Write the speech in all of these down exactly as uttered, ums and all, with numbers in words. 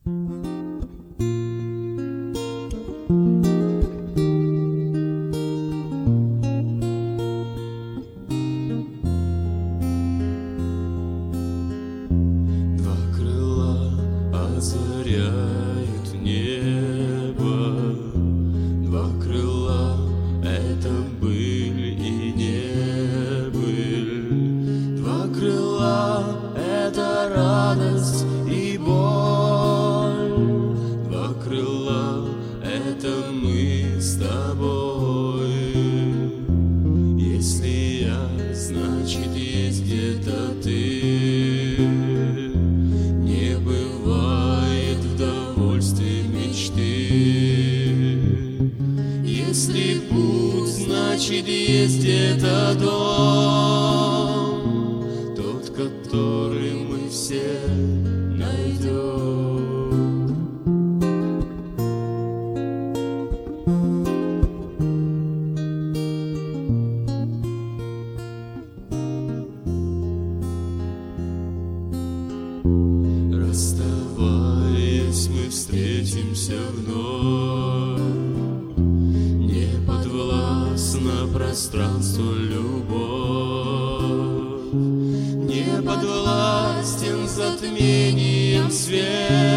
Два крыла озаряют небо, два крыла — это быль и не быль. Два крыла — это радость и боль. Два крыла — это мы с тобой. Если я, значит, есть где-то ты. Не бывает в довольстве мечты. Если путь, значит, есть где-то дом, тот, который мы все найдем. Расставаясь, мы встретимся вновь. Не подвластна пространству любовь, не подвластен затмением свет.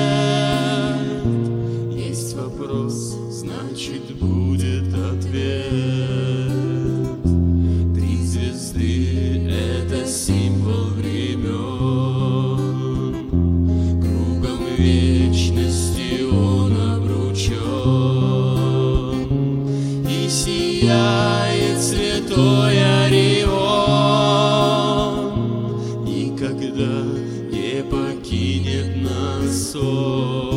Есть вопрос, значит, будет ответ. Три звезды — это символ времен. Кругом вечности он обручен, и сияет святой Орион. Никогда не покинет нас он.